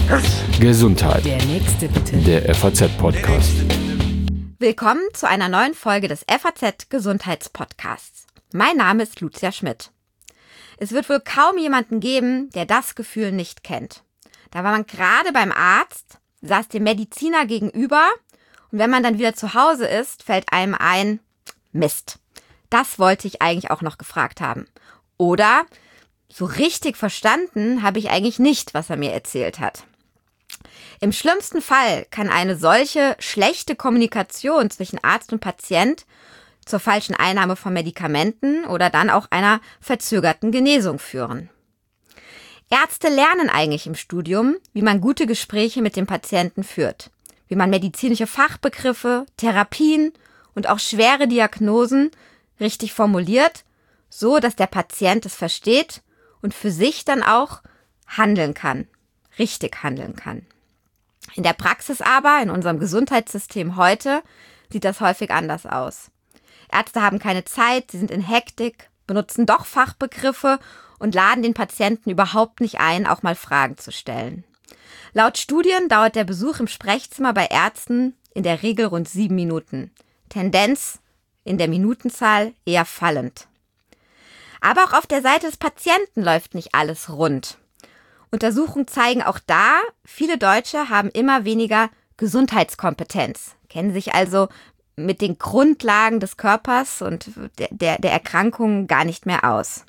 Gesundheit. Der nächste bitte. Der FAZ-Podcast. Willkommen zu einer neuen Folge des FAZ-Gesundheitspodcasts. Mein Name ist Lucia Schmidt. Es wird wohl kaum jemanden geben, der das Gefühl nicht kennt. Da war man gerade beim Arzt, saß dem Mediziner gegenüber und wenn man dann wieder zu Hause ist, fällt einem ein, Mist. Das wollte ich eigentlich auch noch gefragt haben. Oder so richtig verstanden habe ich eigentlich nicht, was er mir erzählt hat. Im schlimmsten Fall kann eine solche schlechte Kommunikation zwischen Arzt und Patient zur falschen Einnahme von Medikamenten oder dann auch einer verzögerten Genesung führen. Ärzte lernen eigentlich im Studium, wie man gute Gespräche mit dem Patienten führt, wie man medizinische Fachbegriffe, Therapien und auch schwere Diagnosen richtig formuliert, so dass der Patient es versteht und für sich dann auch handeln kann, richtig handeln kann. In der Praxis aber, in unserem Gesundheitssystem heute, sieht das häufig anders aus. Ärzte haben keine Zeit, sie sind in Hektik, benutzen doch Fachbegriffe und laden den Patienten überhaupt nicht ein, auch mal Fragen zu stellen. Laut Studien dauert der Besuch im Sprechzimmer bei Ärzten in der Regel rund 7 Minuten. Tendenz in der Minutenzahl eher fallend. Aber auch auf der Seite des Patienten läuft nicht alles rund. Untersuchungen zeigen auch da, viele Deutsche haben immer weniger Gesundheitskompetenz, kennen sich also mit den Grundlagen des Körpers und der Erkrankungen gar nicht mehr aus.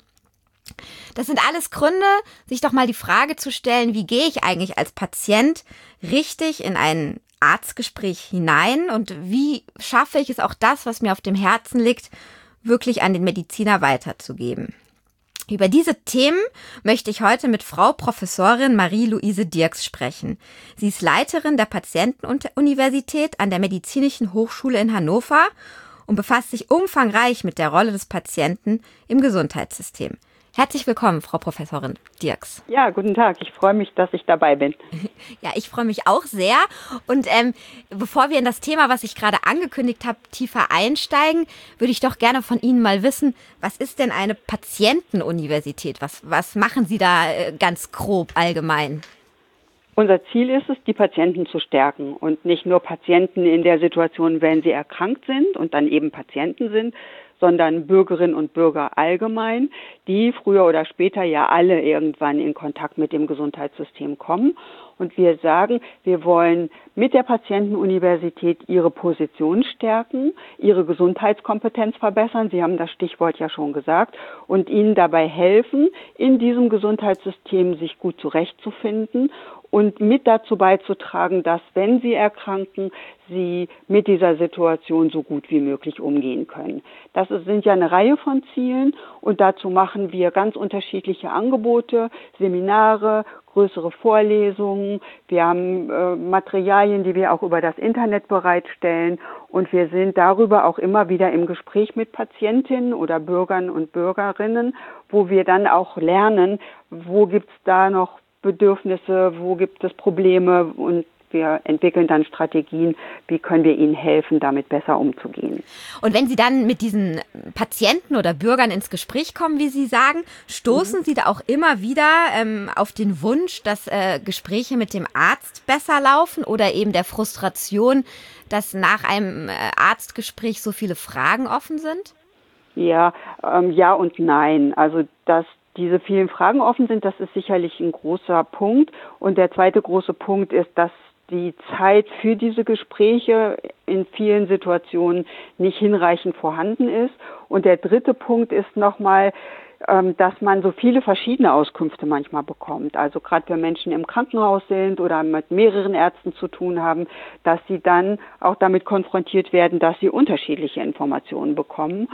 Das sind alles Gründe, sich doch mal die Frage zu stellen, wie gehe ich eigentlich als Patient richtig in ein Arztgespräch hinein und wie schaffe ich es auch das, was mir auf dem Herzen liegt, wirklich an den Mediziner weiterzugeben. Über diese Themen möchte ich heute mit Frau Professorin Marie-Luise Dirks sprechen. Sie ist Leiterin der Patientenuniversität an der Medizinischen Hochschule in Hannover und befasst sich umfangreich mit der Rolle des Patienten im Gesundheitssystem. Herzlich willkommen, Frau Professorin Dirks. Ja, guten Tag. Ich freue mich, dass ich dabei bin. Ja, ich freue mich auch sehr. Und bevor wir in das Thema, was ich gerade angekündigt habe, tiefer einsteigen, würde ich doch gerne von Ihnen mal wissen, was ist denn eine Patientenuniversität? Was machen Sie da ganz grob allgemein? Unser Ziel ist es, die Patienten zu stärken und nicht nur Patienten in der Situation, wenn sie erkrankt sind und dann eben Patienten sind, sondern Bürgerinnen und Bürger allgemein, die früher oder später ja alle irgendwann in Kontakt mit dem Gesundheitssystem kommen. Und wir sagen, wir wollen mit der Patientenuniversität ihre Position stärken, ihre Gesundheitskompetenz verbessern, Sie haben das Stichwort ja schon gesagt, und ihnen dabei helfen, in diesem Gesundheitssystem sich gut zurechtzufinden und mit dazu beizutragen, dass, wenn sie erkranken, sie mit dieser Situation so gut wie möglich umgehen können. Das sind ja eine Reihe von Zielen und dazu machen wir ganz unterschiedliche Angebote, Seminare, größere Vorlesungen. Wir haben Materialien, die wir auch über das Internet bereitstellen und wir sind darüber auch immer wieder im Gespräch mit Patientinnen oder Bürgern und Bürgerinnen, wo wir dann auch lernen, wo gibt's da noch Bedürfnisse, wo gibt es Probleme und wir entwickeln dann Strategien, wie können wir ihnen helfen, damit besser umzugehen. Und wenn Sie dann mit diesen Patienten oder Bürgern ins Gespräch kommen, wie Sie sagen, stoßen Sie da auch immer wieder auf den Wunsch, dass Gespräche mit dem Arzt besser laufen oder eben der Frustration, dass nach einem Arztgespräch so viele Fragen offen sind? Ja, ja und nein. Also dass diese vielen Fragen offen sind, das ist sicherlich ein großer Punkt. Und der zweite große Punkt ist, dass die Zeit für diese Gespräche in vielen Situationen nicht hinreichend vorhanden ist. Und der dritte Punkt ist nochmal, dass man so viele verschiedene Auskünfte manchmal bekommt. Also gerade wenn Menschen im Krankenhaus sind oder mit mehreren Ärzten zu tun haben, dass sie dann auch damit konfrontiert werden, dass sie unterschiedliche Informationen bekommen,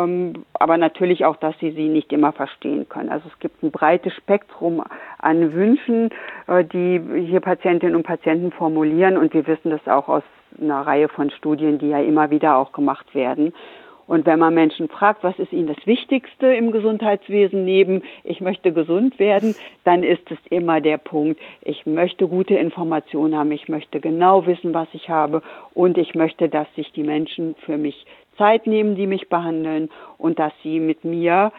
aber natürlich auch, dass sie nicht immer verstehen können. Also es gibt ein breites Spektrum an Wünschen, die hier Patientinnen und Patienten formulieren und wir wissen das auch aus einer Reihe von Studien, die ja immer wieder auch gemacht werden. Und wenn man Menschen fragt, was ist ihnen das Wichtigste im Gesundheitswesen neben ich möchte gesund werden, dann ist es immer der Punkt, ich möchte gute Informationen haben, ich möchte genau wissen, was ich habe und ich möchte, dass sich die Menschen für mich Zeit nehmen, die mich behandeln und dass sie mit mir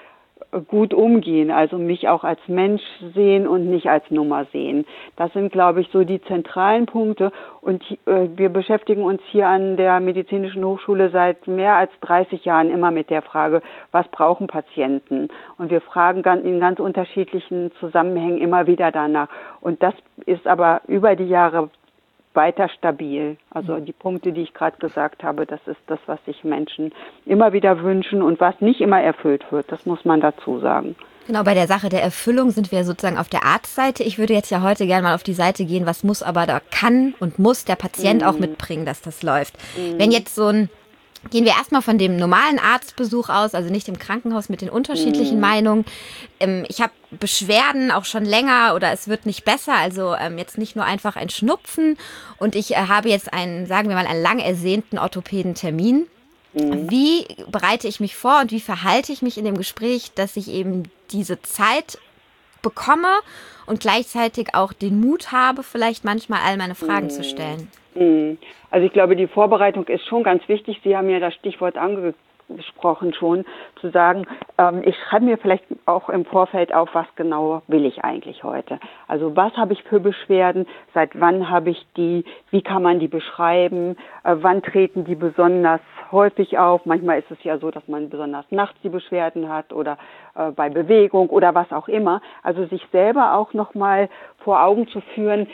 gut umgehen, also mich auch als Mensch sehen und nicht als Nummer sehen. Das sind, glaube ich, so die zentralen Punkte. Und wir beschäftigen uns hier an der Medizinischen Hochschule seit mehr als 30 Jahren immer mit der Frage, was brauchen Patienten? Und wir fragen in ganz unterschiedlichen Zusammenhängen immer wieder danach. Und das ist aber über die Jahre weiter stabil. Also die Punkte, die ich gerade gesagt habe, das ist das, was sich Menschen immer wieder wünschen und was nicht immer erfüllt wird. Das muss man dazu sagen. Genau, bei der Sache der Erfüllung sind wir sozusagen auf der Arztseite. Ich würde jetzt ja heute gerne mal auf die Seite gehen, was muss aber da kann und muss der Patient auch mitbringen, dass das läuft. Wenn jetzt gehen wir erstmal von dem normalen Arztbesuch aus, also nicht im Krankenhaus mit den unterschiedlichen Meinungen. Ich habe Beschwerden auch schon länger oder es wird nicht besser, also jetzt nicht nur einfach ein Schnupfen und ich habe jetzt einen lang ersehnten Orthopädentermin. Wie bereite ich mich vor und wie verhalte ich mich in dem Gespräch, dass ich eben diese Zeit bekomme und gleichzeitig auch den Mut habe, vielleicht manchmal all meine Fragen zu stellen? Also ich glaube, die Vorbereitung ist schon ganz wichtig. Sie haben ja das Stichwort angesprochen schon, zu sagen, ich schreibe mir vielleicht auch im Vorfeld auf, was genau will ich eigentlich heute. Also was habe ich für Beschwerden, seit wann habe ich die, wie kann man die beschreiben, wann treten die besonders häufig auf. Manchmal ist es ja so, dass man besonders nachts die Beschwerden hat oder bei Bewegung oder was auch immer. Also sich selber auch nochmal vor Augen zu führen,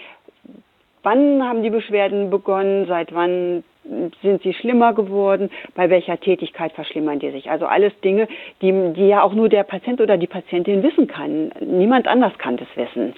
wann haben die Beschwerden begonnen, seit wann sind sie schlimmer geworden, bei welcher Tätigkeit verschlimmern die sich. Also alles Dinge, die ja auch nur der Patient oder die Patientin wissen kann. Niemand anders kann das wissen.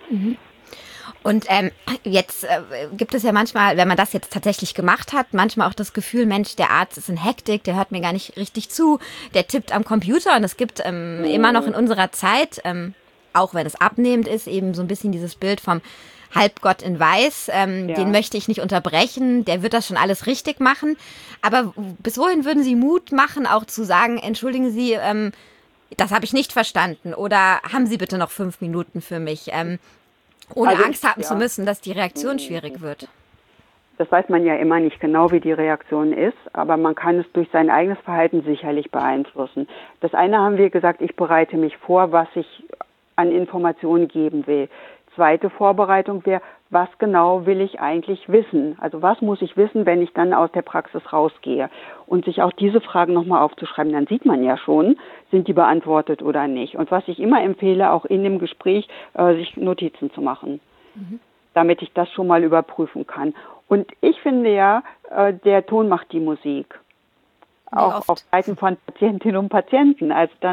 Und jetzt gibt es ja manchmal, wenn man das jetzt tatsächlich gemacht hat, manchmal auch das Gefühl, Mensch, der Arzt ist in Hektik, der hört mir gar nicht richtig zu, der tippt am Computer und es gibt immer noch in unserer Zeit, auch wenn es abnehmend ist, eben so ein bisschen dieses Bild vom Halbgott in Weiß, den möchte ich nicht unterbrechen, der wird das schon alles richtig machen. Aber bis wohin würden Sie Mut machen, auch zu sagen, entschuldigen Sie, das habe ich nicht verstanden oder haben Sie bitte noch 5 Minuten für mich, ohne also Angst haben zu müssen, dass die Reaktion schwierig wird? Das weiß man ja immer nicht genau, wie die Reaktion ist, aber man kann es durch sein eigenes Verhalten sicherlich beeinflussen. Das eine haben wir gesagt, ich bereite mich vor, was ich an Informationen geben will. Zweite Vorbereitung wäre, was genau will ich eigentlich wissen? Also was muss ich wissen, wenn ich dann aus der Praxis rausgehe? Und sich auch diese Fragen nochmal aufzuschreiben, dann sieht man ja schon, sind die beantwortet oder nicht. Und was ich immer empfehle, auch in dem Gespräch, sich Notizen zu machen, damit ich das schon mal überprüfen kann. Und ich finde ja, der Ton macht die Musik. Auch auf Seiten von Patientinnen und Patienten.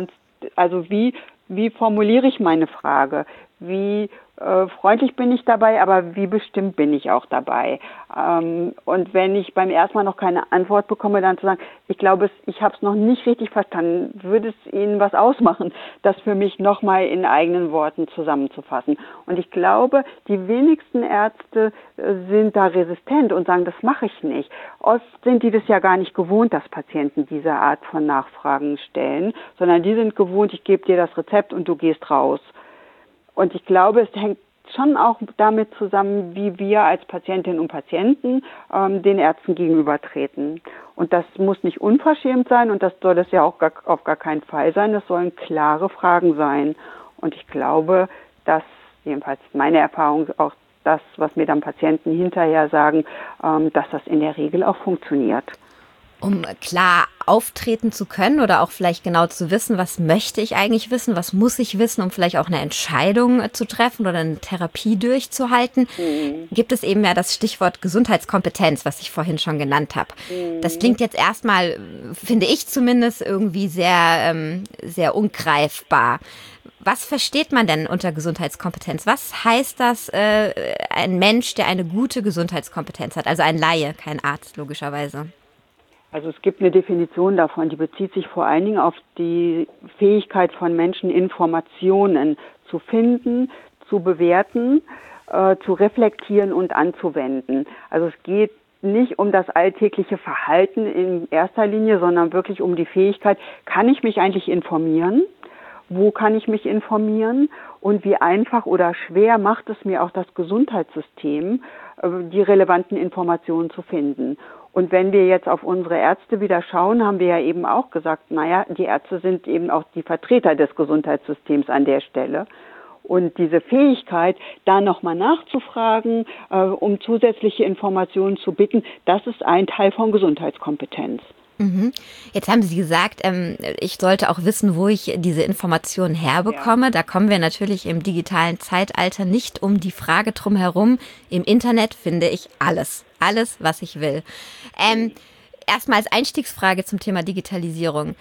Also wie formuliere ich meine Frage? Wie freundlich bin ich dabei, aber wie bestimmt bin ich auch dabei? Und wenn ich beim ersten Mal noch keine Antwort bekomme, dann zu sagen, ich glaube, ich habe es noch nicht richtig verstanden, würde es Ihnen was ausmachen, das für mich nochmal in eigenen Worten zusammenzufassen? Und ich glaube, die wenigsten Ärzte sind da resistent und sagen, das mache ich nicht. Oft sind die das ja gar nicht gewohnt, dass Patienten diese Art von Nachfragen stellen, sondern die sind gewohnt, ich gebe dir das Rezept und du gehst raus. Und ich glaube, es hängt schon auch damit zusammen, wie wir als Patientinnen und Patienten den Ärzten gegenübertreten. Und das muss nicht unverschämt sein und das soll es ja auch auf gar keinen Fall sein. Das sollen klare Fragen sein. Und ich glaube, dass, jedenfalls meine Erfahrung, auch das, was mir dann Patienten hinterher sagen, dass das in der Regel auch funktioniert. Um klar auftreten zu können oder auch vielleicht genau zu wissen, was möchte ich eigentlich wissen, was muss ich wissen, um vielleicht auch eine Entscheidung zu treffen oder eine Therapie durchzuhalten, gibt es eben ja das Stichwort Gesundheitskompetenz, was ich vorhin schon genannt habe. Das klingt jetzt erstmal, finde ich zumindest, irgendwie sehr, sehr ungreifbar. Was versteht man denn unter Gesundheitskompetenz? Was heißt das, ein Mensch, der eine gute Gesundheitskompetenz hat? Also ein Laie, kein Arzt, logischerweise. Also es gibt eine Definition davon, die bezieht sich vor allen Dingen auf die Fähigkeit von Menschen, Informationen zu finden, zu bewerten, zu reflektieren und anzuwenden. Also es geht nicht um das alltägliche Verhalten in erster Linie, sondern wirklich um die Fähigkeit, kann ich mich eigentlich informieren? Wo kann ich mich informieren? Und wie einfach oder schwer macht es mir auch das Gesundheitssystem, die relevanten Informationen zu finden? Und wenn wir jetzt auf unsere Ärzte wieder schauen, haben wir ja eben auch gesagt, die Ärzte sind eben auch die Vertreter des Gesundheitssystems an der Stelle. Und diese Fähigkeit, da nochmal nachzufragen, um zusätzliche Informationen zu bitten, das ist ein Teil von Gesundheitskompetenz. Jetzt haben Sie gesagt, ich sollte auch wissen, wo ich diese Informationen herbekomme. Ja. Da kommen wir natürlich im digitalen Zeitalter nicht um die Frage drum herum. Im Internet finde ich alles, was ich will. Erstmal als Einstiegsfrage zum Thema Digitalisierung.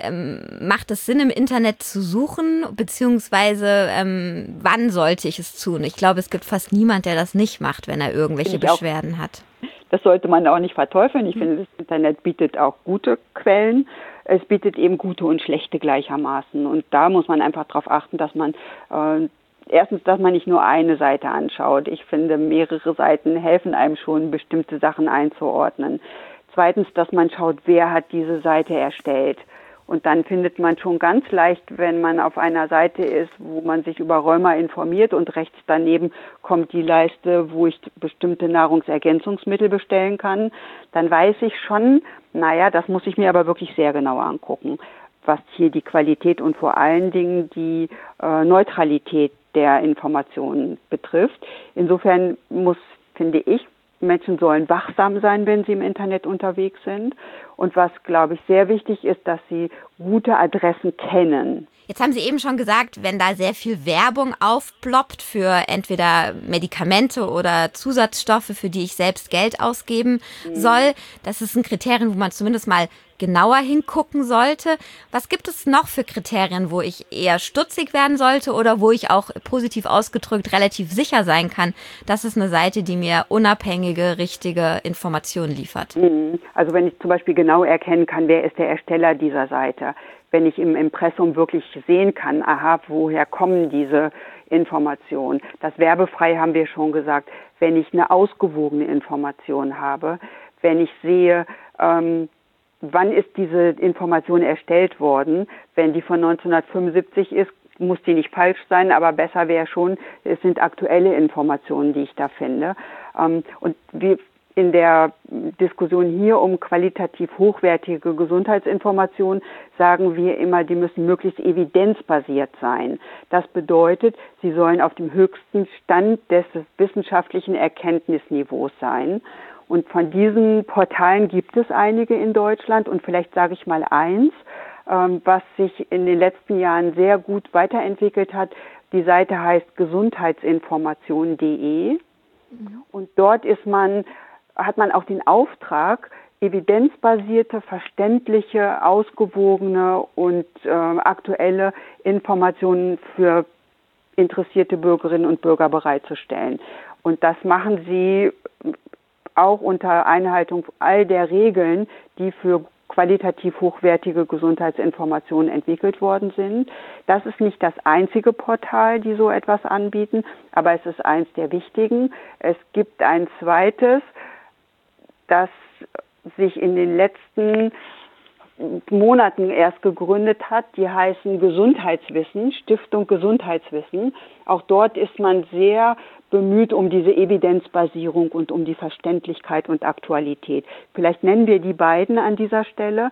Macht es Sinn, im Internet zu suchen, beziehungsweise wann sollte ich es tun? Ich glaube, es gibt fast niemand, der das nicht macht, wenn er irgendwelche Beschwerden hat. Das sollte man auch nicht verteufeln. Ich finde, das Internet bietet auch gute Quellen. Es bietet eben gute und schlechte gleichermaßen. Und da muss man einfach darauf achten, dass man erstens, dass man nicht nur eine Seite anschaut. Ich finde, mehrere Seiten helfen einem schon, bestimmte Sachen einzuordnen. Zweitens, dass man schaut, wer hat diese Seite erstellt. Und dann findet man schon ganz leicht, wenn man auf einer Seite ist, wo man sich über Rheuma informiert und rechts daneben kommt die Leiste, wo ich bestimmte Nahrungsergänzungsmittel bestellen kann, dann weiß ich schon, das muss ich mir aber wirklich sehr genau angucken, was hier die Qualität und vor allen Dingen die Neutralität der Informationen betrifft. Insofern finde ich, Menschen sollen wachsam sein, wenn sie im Internet unterwegs sind. Und was, glaube ich, sehr wichtig ist, dass sie gute Adressen kennen. Jetzt haben Sie eben schon gesagt, wenn da sehr viel Werbung aufploppt für entweder Medikamente oder Zusatzstoffe, für die ich selbst Geld ausgeben soll, das ist ein Kriterium, wo man zumindest mal genauer hingucken sollte. Was gibt es noch für Kriterien, wo ich eher stutzig werden sollte oder wo ich auch positiv ausgedrückt relativ sicher sein kann, das ist eine Seite, die mir unabhängige, richtige Informationen liefert? Also wenn ich zum Beispiel genau erkennen kann, wer ist der Ersteller dieser Seite, wenn ich im Impressum wirklich sehen kann, woher kommen diese Informationen. Das werbefrei haben wir schon gesagt, wenn ich eine ausgewogene Information habe, wenn ich sehe, wann ist diese Information erstellt worden, wenn die von 1975 ist, muss die nicht falsch sein, aber besser wäre schon, es sind aktuelle Informationen, die ich da finde. Und wir in der Diskussion hier um qualitativ hochwertige Gesundheitsinformationen sagen wir immer, die müssen möglichst evidenzbasiert sein. Das bedeutet, sie sollen auf dem höchsten Stand des wissenschaftlichen Erkenntnisniveaus sein. Und von diesen Portalen gibt es einige in Deutschland und vielleicht sage ich mal eins, was sich in den letzten Jahren sehr gut weiterentwickelt hat. Die Seite heißt gesundheitsinformation.de und dort hat man auch den Auftrag, evidenzbasierte, verständliche, ausgewogene und aktuelle Informationen für interessierte Bürgerinnen und Bürger bereitzustellen. Und das machen sie auch unter Einhaltung all der Regeln, die für qualitativ hochwertige Gesundheitsinformationen entwickelt worden sind. Das ist nicht das einzige Portal, die so etwas anbieten, aber es ist eins der wichtigen. Es gibt ein zweites, das sich in den letzten Monaten erst gegründet hat. Die heißen Gesundheitswissen, Stiftung Gesundheitswissen. Auch dort ist man sehr bemüht um diese Evidenzbasierung und um die Verständlichkeit und Aktualität. Vielleicht nennen wir die beiden an dieser Stelle.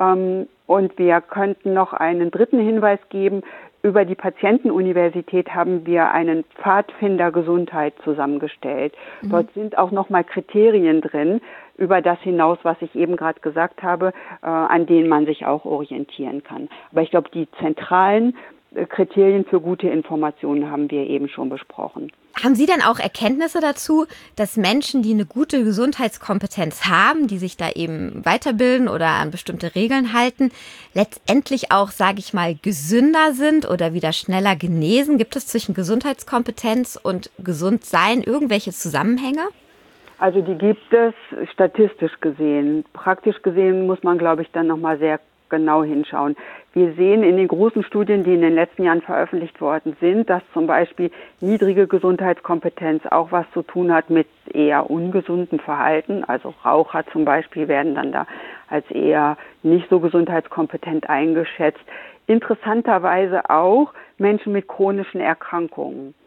Und wir könnten noch einen dritten Hinweis geben. Über die Patientenuniversität haben wir einen Pfadfinder Gesundheit zusammengestellt. Dort sind auch nochmal Kriterien drin, über das hinaus, was ich eben gerade gesagt habe, an denen man sich auch orientieren kann. Aber ich glaube, die zentralen Kriterien für gute Informationen haben wir eben schon besprochen. Haben Sie denn auch Erkenntnisse dazu, dass Menschen, die eine gute Gesundheitskompetenz haben, die sich da eben weiterbilden oder an bestimmte Regeln halten, letztendlich auch, sage ich mal, gesünder sind oder wieder schneller genesen? Gibt es zwischen Gesundheitskompetenz und Gesundsein irgendwelche Zusammenhänge? Also die gibt es statistisch gesehen. Praktisch gesehen muss man, glaube ich, dann nochmal sehr genau hinschauen. Wir sehen in den großen Studien, die in den letzten Jahren veröffentlicht worden sind, dass zum Beispiel niedrige Gesundheitskompetenz auch was zu tun hat mit eher ungesundem Verhalten. Also Raucher zum Beispiel werden dann da als eher nicht so gesundheitskompetent eingeschätzt. Interessanterweise auch Menschen mit chronischen Erkrankungen.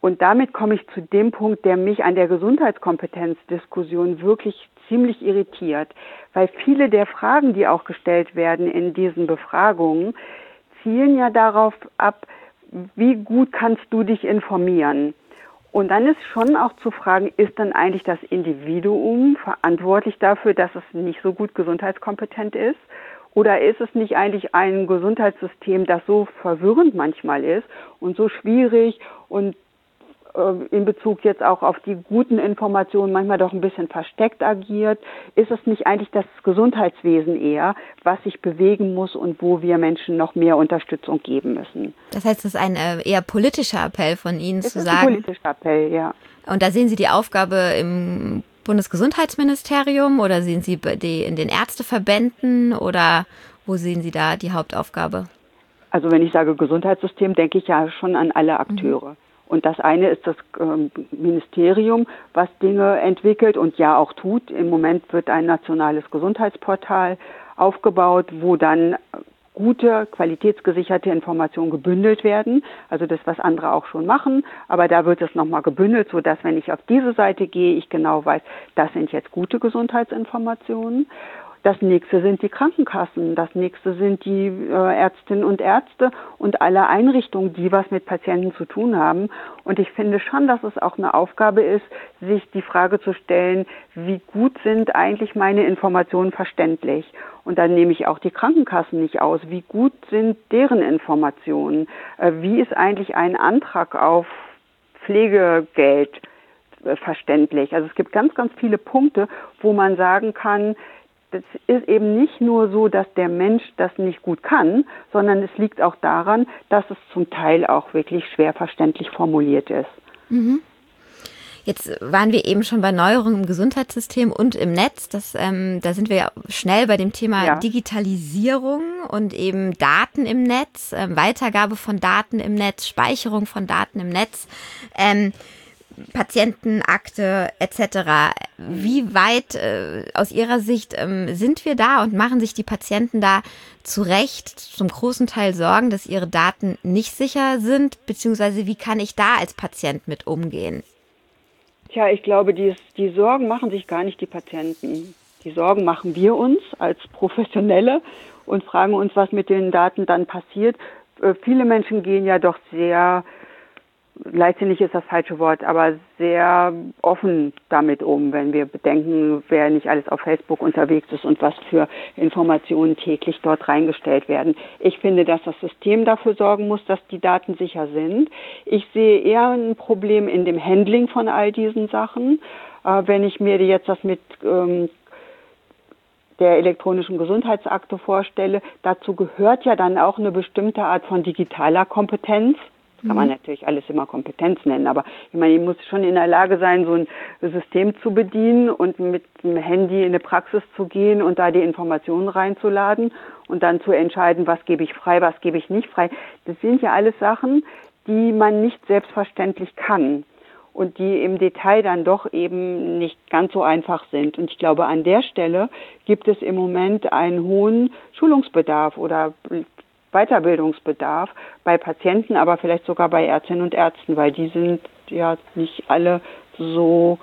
Und damit komme ich zu dem Punkt, der mich an der Gesundheitskompetenzdiskussion wirklich ziemlich irritiert, weil viele der Fragen, die auch gestellt werden in diesen Befragungen, zielen ja darauf ab, wie gut kannst du dich informieren? Und dann ist schon auch zu fragen, ist dann eigentlich das Individuum verantwortlich dafür, dass es nicht so gut gesundheitskompetent ist? Oder ist es nicht eigentlich ein Gesundheitssystem, das so verwirrend manchmal ist und so schwierig und in Bezug jetzt auch auf die guten Informationen manchmal doch ein bisschen versteckt agiert? Ist es nicht eigentlich das Gesundheitswesen eher, was sich bewegen muss und wo wir Menschen noch mehr Unterstützung geben müssen? Das heißt, es ist ein eher politischer Appell von Ihnen zu sagen. Das ist ein politischer Appell, ja. Und da sehen Sie die Aufgabe im Bundesgesundheitsministerium oder sehen Sie in den Ärzteverbänden oder wo sehen Sie da die Hauptaufgabe? Also wenn ich sage Gesundheitssystem, denke ich ja schon an alle Akteure. Und das eine ist das Ministerium, was Dinge entwickelt und ja auch tut. Im Moment wird ein nationales Gesundheitsportal aufgebaut, wo dann gute, qualitätsgesicherte Informationen gebündelt werden. Also das, was andere auch schon machen. Aber da wird es nochmal gebündelt, sodass, wenn ich auf diese Seite gehe, ich genau weiß, das sind jetzt gute Gesundheitsinformationen. Das nächste sind die Krankenkassen, das nächste sind die Ärztinnen und Ärzte und alle Einrichtungen, die was mit Patienten zu tun haben. Und ich finde schon, dass es auch eine Aufgabe ist, sich die Frage zu stellen, wie gut sind eigentlich meine Informationen verständlich? Und dann nehme ich auch die Krankenkassen nicht aus. Wie gut sind deren Informationen? Wie ist eigentlich ein Antrag auf Pflegegeld verständlich? Also es gibt ganz, ganz viele Punkte, wo man sagen kann, das ist eben nicht nur so, dass der Mensch das nicht gut kann, sondern es liegt auch daran, dass es zum Teil auch wirklich schwer verständlich formuliert ist. Jetzt waren wir eben schon bei Neuerungen im Gesundheitssystem und im Netz. Da sind wir ja schnell bei dem Thema Digitalisierung und eben Daten im Netz, Weitergabe von Daten im Netz, Speicherung von Daten im Netz. Patientenakte etc. Wie weit aus Ihrer Sicht sind wir da und machen sich die Patienten da zu Recht zum großen Teil Sorgen, dass ihre Daten nicht sicher sind, beziehungsweise wie kann ich da als Patient mit umgehen? Tja, ich glaube, die Sorgen machen sich gar nicht die Patienten. Die Sorgen machen wir uns als Professionelle und fragen uns, was mit den Daten dann passiert. Viele Menschen gehen ja doch sehr, leichtsinnig ist das falsche Wort, aber sehr offen damit um, wenn wir bedenken, wer nicht alles auf Facebook unterwegs ist und was für Informationen täglich dort reingestellt werden. Ich finde, dass das System dafür sorgen muss, dass die Daten sicher sind. Ich sehe eher ein Problem in dem Handling von all diesen Sachen. Wenn ich mir jetzt das mit der elektronischen Gesundheitsakte vorstelle, dazu gehört ja dann auch eine bestimmte Art von digitaler Kompetenz. Kann man natürlich alles immer Kompetenz nennen, aber ich meine, ich muss schon in der Lage sein, so ein System zu bedienen und mit dem Handy in eine Praxis zu gehen und da die Informationen reinzuladen und dann zu entscheiden, was gebe ich frei, was gebe ich nicht frei. Das sind ja alles Sachen, die man nicht selbstverständlich kann und die im Detail dann doch eben nicht ganz so einfach sind. Und ich glaube, an der Stelle gibt es im Moment einen hohen Schulungsbedarf oder Weiterbildungsbedarf bei Patienten, aber vielleicht sogar bei Ärztinnen und Ärzten, weil die sind ja nicht alle so,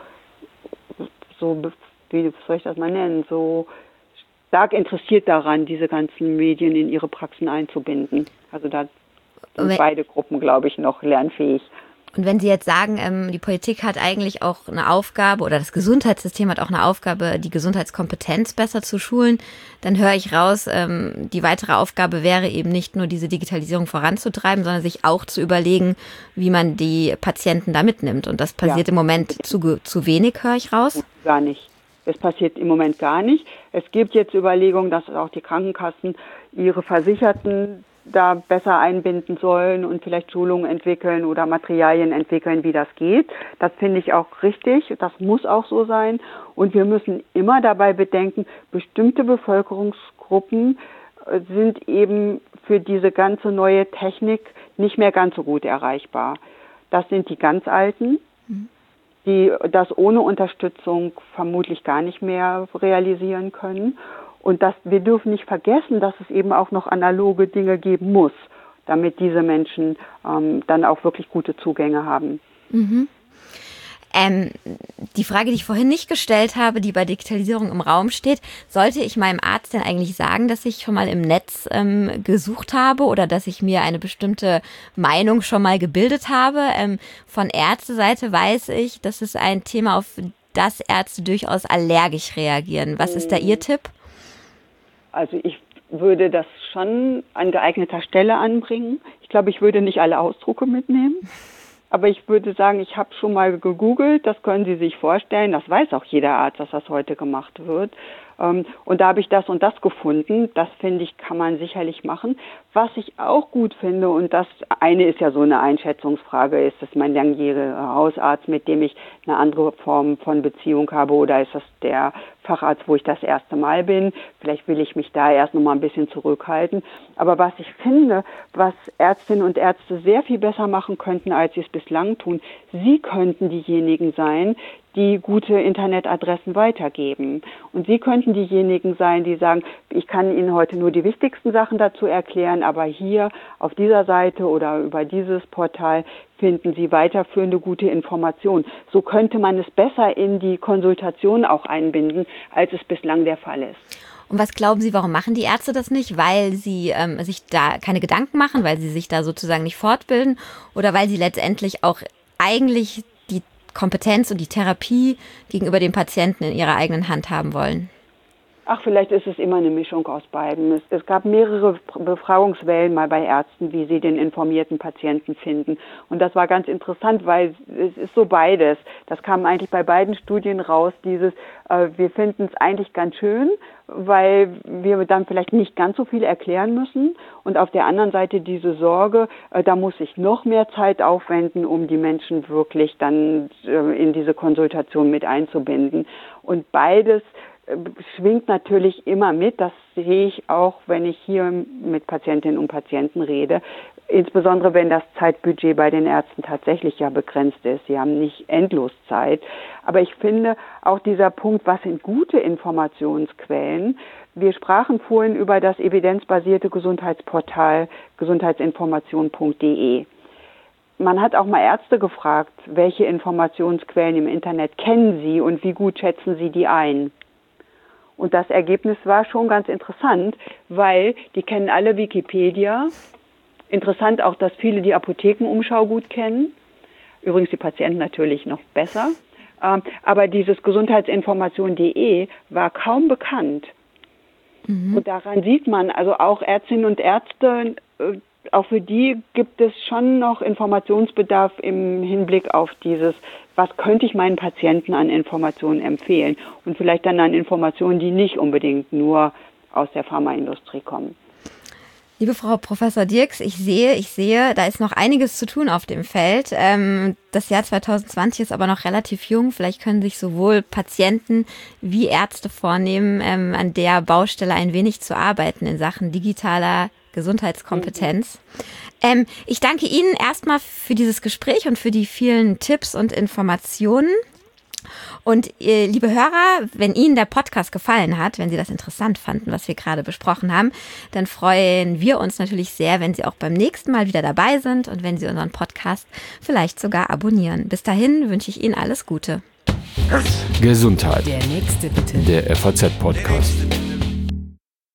wie soll ich das mal nennen, so stark interessiert daran, diese ganzen Medien in ihre Praxen einzubinden. Also da sind beide Gruppen, glaube ich, noch lernfähig. Und wenn Sie jetzt sagen, die Politik hat eigentlich auch eine Aufgabe oder das Gesundheitssystem hat auch eine Aufgabe, die Gesundheitskompetenz besser zu schulen, dann höre ich raus, die weitere Aufgabe wäre eben nicht nur diese Digitalisierung voranzutreiben, sondern sich auch zu überlegen, wie man die Patienten da mitnimmt. Und das passiert im Moment zu wenig, höre ich raus? Gar nicht. Es passiert im Moment gar nicht. Es gibt jetzt Überlegungen, dass auch die Krankenkassen ihre Versicherten da besser einbinden sollen und vielleicht Schulungen entwickeln oder Materialien entwickeln, wie das geht. Das finde ich auch richtig. Das muss auch so sein. Und wir müssen immer dabei bedenken, bestimmte Bevölkerungsgruppen sind eben für diese ganze neue Technik nicht mehr ganz so gut erreichbar. Das sind die ganz Alten, die das ohne Unterstützung vermutlich gar nicht mehr realisieren können. Und wir dürfen nicht vergessen, dass es eben auch noch analoge Dinge geben muss, damit diese Menschen dann auch wirklich gute Zugänge haben. Mhm. Die Frage, die ich vorhin nicht gestellt habe, die bei Digitalisierung im Raum steht, sollte ich meinem Arzt denn eigentlich sagen, dass ich schon mal im Netz gesucht habe oder dass ich mir eine bestimmte Meinung schon mal gebildet habe? Von Ärzteseite weiß ich, das ist ein Thema, auf das Ärzte durchaus allergisch reagieren. Was ist da Ihr Tipp? Also ich würde das schon an geeigneter Stelle anbringen. Ich glaube, ich würde nicht alle Ausdrucke mitnehmen. Aber ich würde sagen, ich habe schon mal gegoogelt, das können Sie sich vorstellen, das weiß auch jeder Arzt, dass das heute gemacht wird. Und da habe ich das und das gefunden, das finde ich, kann man sicherlich machen. Was ich auch gut finde, und das eine ist ja so eine Einschätzungsfrage, ist das mein langjähriger Hausarzt, mit dem ich eine andere Form von Beziehung habe, oder ist das der Facharzt, wo ich das erste Mal bin? Vielleicht will ich mich da erst noch mal ein bisschen zurückhalten. Aber was ich finde, was Ärztinnen und Ärzte sehr viel besser machen könnten, als sie es bislang tun, sie könnten diejenigen sein, die gute Internetadressen weitergeben. Und Sie könnten diejenigen sein, die sagen, ich kann Ihnen heute nur die wichtigsten Sachen dazu erklären, aber hier auf dieser Seite oder über dieses Portal finden Sie weiterführende gute Informationen. So könnte man es besser in die Konsultation auch einbinden, als es bislang der Fall ist. Und was glauben Sie, warum machen die Ärzte das nicht? Weil sie sich da keine Gedanken machen, weil sie sich da sozusagen nicht fortbilden oder weil sie letztendlich auch eigentlich die Kompetenz und die Therapie gegenüber dem Patienten in ihrer eigenen Hand haben wollen? Ach, vielleicht ist es immer eine Mischung aus beiden. Es gab mehrere Befragungswellen mal bei Ärzten, wie sie den informierten Patienten finden. Und das war ganz interessant, weil es ist so beides. Das kam eigentlich bei beiden Studien raus, wir finden es eigentlich ganz schön, weil wir dann vielleicht nicht ganz so viel erklären müssen. Und auf der anderen Seite diese Sorge, da muss ich noch mehr Zeit aufwenden, um die Menschen wirklich dann in diese Konsultation mit einzubinden. Und beides schwingt natürlich immer mit. Das sehe ich auch, wenn ich hier mit Patientinnen und Patienten rede. Insbesondere, wenn das Zeitbudget bei den Ärzten tatsächlich ja begrenzt ist. Sie haben nicht endlos Zeit. Aber ich finde auch dieser Punkt, was sind gute Informationsquellen? Wir sprachen vorhin über das evidenzbasierte Gesundheitsportal gesundheitsinformation.de. Man hat auch mal Ärzte gefragt, welche Informationsquellen im Internet kennen Sie und wie gut schätzen Sie die ein? Und das Ergebnis war schon ganz interessant, weil die kennen alle Wikipedia. Interessant auch, dass viele die Apothekenumschau gut kennen. Übrigens die Patienten natürlich noch besser. Aber dieses gesundheitsinformation.de war kaum bekannt. Mhm. Und daran sieht man, also auch Ärztinnen und Ärzte, auch für die gibt es schon noch Informationsbedarf im Hinblick auf dieses, was könnte ich meinen Patienten an Informationen empfehlen und vielleicht dann an Informationen, die nicht unbedingt nur aus der Pharmaindustrie kommen. Liebe Frau Professor Dirks, ich sehe, da ist noch einiges zu tun auf dem Feld. Das Jahr 2020 ist aber noch relativ jung. Vielleicht können sich sowohl Patienten wie Ärzte vornehmen, an der Baustelle ein wenig zu arbeiten in Sachen digitaler Gesundheitskompetenz. Ich danke Ihnen erstmal für dieses Gespräch und für die vielen Tipps und Informationen. Und liebe Hörer, wenn Ihnen der Podcast gefallen hat, wenn Sie das interessant fanden, was wir gerade besprochen haben, dann freuen wir uns natürlich sehr, wenn Sie auch beim nächsten Mal wieder dabei sind und wenn Sie unseren Podcast vielleicht sogar abonnieren. Bis dahin wünsche ich Ihnen alles Gute. Gesundheit. Der nächste bitte. Der FAZ-Podcast.